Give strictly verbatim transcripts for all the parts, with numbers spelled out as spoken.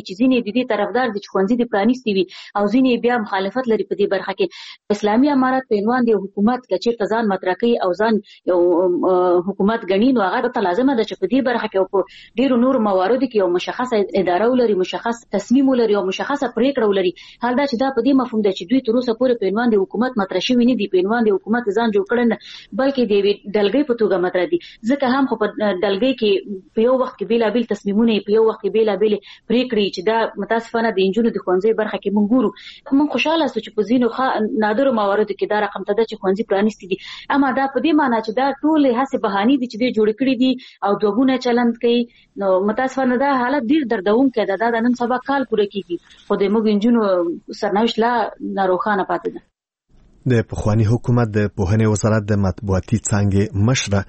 چې ځینې د دې طرفدار دي چې ښوونځي دې پرانیستي وي او ځینې بیا مخالفت لري په دې برخه کې. اسلامي امارت په عنوان د حکومت کې چیرته ځان مطرح کوي او ځان یو حکومت ګڼي، نو هغه ته لازمه ده چې په دې برخه کې او په ډیرو نور مواردو کې یو مشخصه اداره ولري، مشخص تصمیم ولري او مشخصه پریکړه ولري. حال دا چې دا په دې مفهوم ده چې دوی تر اوسه پورې په عنوان د حکومت مطرح شوي نه دي، په عنوان د حکومت ځان جوړ کړي نه، بلکې د یوې ډلګۍ په توګه مطرح دي. ځکه هم خو په ډلګۍ کې په یو وخت کې بېلابېل تصمیمونه، په یو وخت کې بېلابېلې پریکړې چې دا متاسفانه د نجونو د ښوونځي برخه کې موږ ګورو. موږ خوشحاله سو چې په ځینو نادرو مواردو کې دا رقم ته ده چې ښوونځي پرانیستي دي، اما دا په دې معنی چې دا ټولې هڅې بهانې دي چې دوی جوړې کړي دي او دوه ګونه چلند کوي. نو متاسفانه دا حالت ډېر دردونکی ده. دا د نن سبا کال پوره کېږي خو د موږ نجونو سرنوشت لا ناروښانه پاتې ده. د پخواني حکومت د پوهنې وزارت د مطبوعاتي څانګې مشره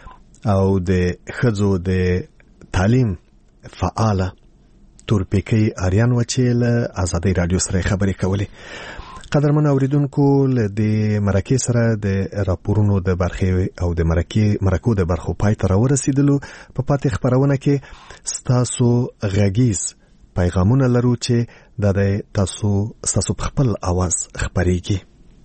او د ښځو د تعلیم فعاله تورپیکۍ آریان و چې له ازادۍ رادیو سره خبرې کولې. قدرمن اوریدونکو، له دې مرکې سره د راپورونو د برخې او د مرکې مرکو د برخو پای ته راورسېدلو. په پاتې خبرونه کې ستاسو غږیز پیغامونه لرو چې د تاسو ستاسو په خپل اواز خبرېږي.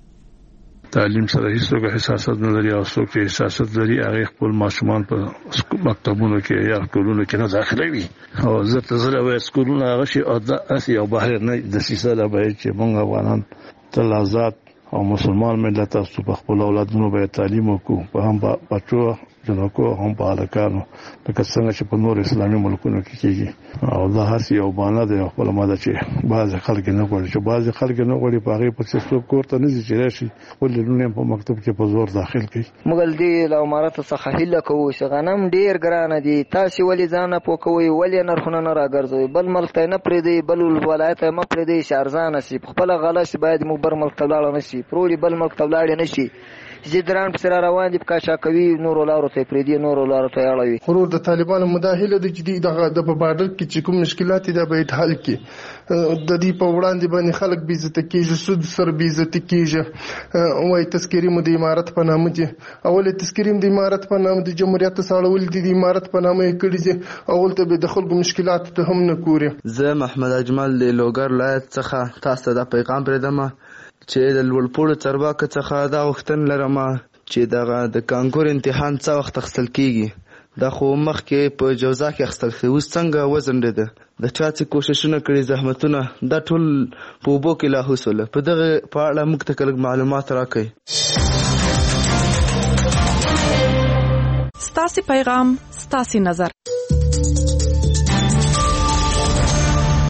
تعلیم سره هیڅوک حساسیت نه لري او څوک چې حساسیت لري هغه خپل ماشومان په مکتبونو کې یا ټولونو کې نه داخلوي او زه ته زه وایي سکولونه هغه شي او د اسی او بهر نه د سیسه لا به چې موږ افغانان تل آزاد او مسلمان ملت تاسو په خپل اولادونو به تعلیم وکړو، په هم بچو جنکو هم په الکانو لکه څنګه چې په نور اسلامي ملکونو کې کېږي. او دا هڅه یو باندې د خپل ماده چې بعض خلک نه غواړي چې بعض خلک نه غواړي په هغه په څه کوړه نه چې راشي خپل لونه په مکتب کې په زور داخل کړي. موږ دې له امارت څخه هیله کوو چې غنم ډیر ګران دي، تاسو ولې ځان په کوی ولې نرخونه نه راګرځوي، بل ملک ته نه پرې دی، بل ولایت ته نه پرې دی، شارزان شي خپل غلط باید موږ بر ملک ته لاړ نشي، پرولی بل ملک ته لاړ نشي. زیدران پر روان دي کا شاکوي نور لارو ته پرې دی، نور لارو ته اړوي. خو د طالبانو مداخله د جدي د په بارډر کې چې کوم مشکلات دي دا به حل کړي. د دې په وړاندې باندې خلک بې عزت کیږي، سود سر بې عزت کیږي. وای تذکری مو د امارت په نامه دي، اول تذکری د امارت په نامه د جمهوریت ساړول دي، د امارت په نامه کړي دي، اول ته به د خلکو مشکلات ته هم نه ګوري. زه محمد اجمل د لوګر ولایت څخه تاسو ته د پیغام پرېدم چې د لوړپوړو چارواکو څخه دا غوښتنه لرم چې دغه د کانکور امتحان څه وخت اخیستل کیږي. دا خو مخکې په جوزا کې اخیستل کېږي، اوس څنګه وځنډېده؟ د چا چې کوششونه کړي، زحمتونه، دا ټول په اوبو کې لاهو سول. په دغه په اړه موږ ته لږ معلومات راکړئ. ستاسې پیغام ستاسې نظر.